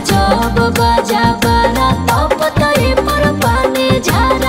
जब बाजा बारा तब तई पर पानी झारा।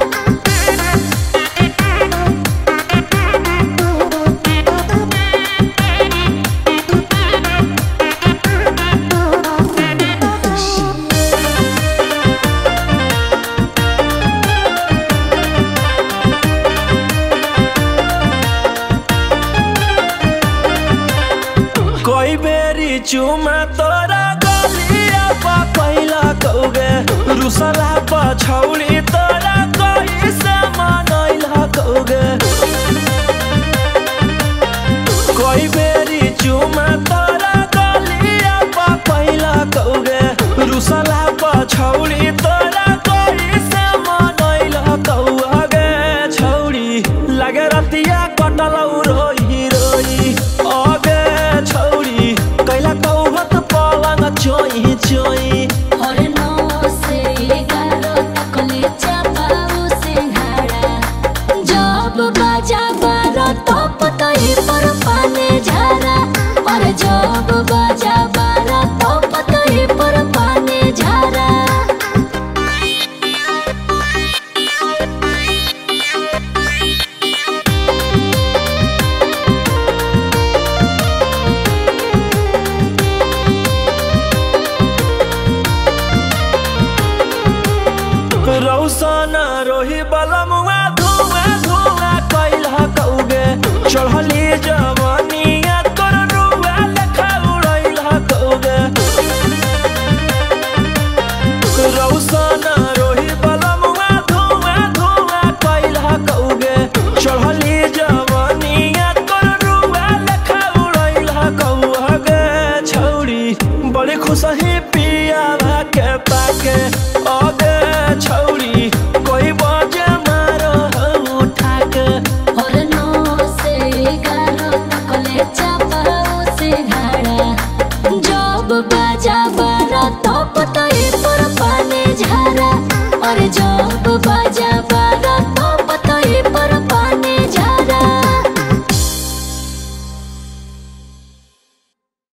कोई बेरी चुमा तोरा गलिया पा पहिला कौगे रुसला पछौली तोरा कोई से मनैला कौगे। कोई बेरी चुमा तोरा गलिया पा पहिला कौगे रुसला पछौली तोरा कोई से मनैला कौगे। छौरी लगे रतिया कटलौ रोई रोई अगे छौरी कैला कौहत पलंग चोई चोई। और 9 से 11 तक ले चापाऊ सिंघाड़ा जब बाजा बारा तब तई पर पानी झारा। और जब बाजा बारा तब तई पर पानी झारा। रौशन रोही बलमुआ धुआं धुआं कैला कौगे चढ़ली जवानिया तोर रुआ लेखा उड़ैला कौगे। रौशन रोही बलमुआ धुआं धुआं कैला कौगे चढ़ली जवानिया तोर रुआ लेखा उड़ैला कौगे। छौरी बड़ी खुश ही पिया के पाके